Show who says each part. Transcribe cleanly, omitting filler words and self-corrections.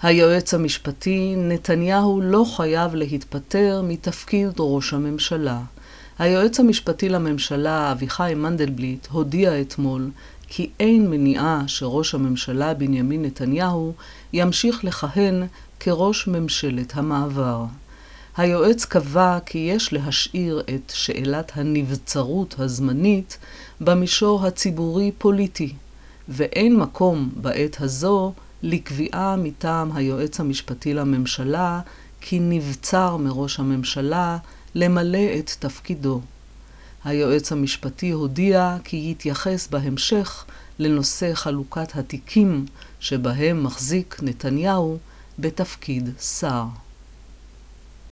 Speaker 1: היועץ המשפטי, נתניהו לא חייב להתפטר מתפקיד ראש הממשלה. היועץ המשפטי לממשלה, אביחי מנדלבליט, הודיע אתמול כי אין מניעה שראש הממשלה בנימין נתניהו ימשיך לכהן כראש ממשלת המעבר. היועץ קבע כי יש להשאיר את שאלת הנבצרות הזמנית במישור הציבורי-פוליטי, ואין מקום בעת הזו לקביעה מטעם היועץ המשפטי לממשלה כי נבצר מראש הממשלה למלא את תפקידו. היועץ המשפטי הודיע כי יתייחס בהמשך לנושא חלוקת התיקים שבהם מחזיק נתניהו בתפקיד שר.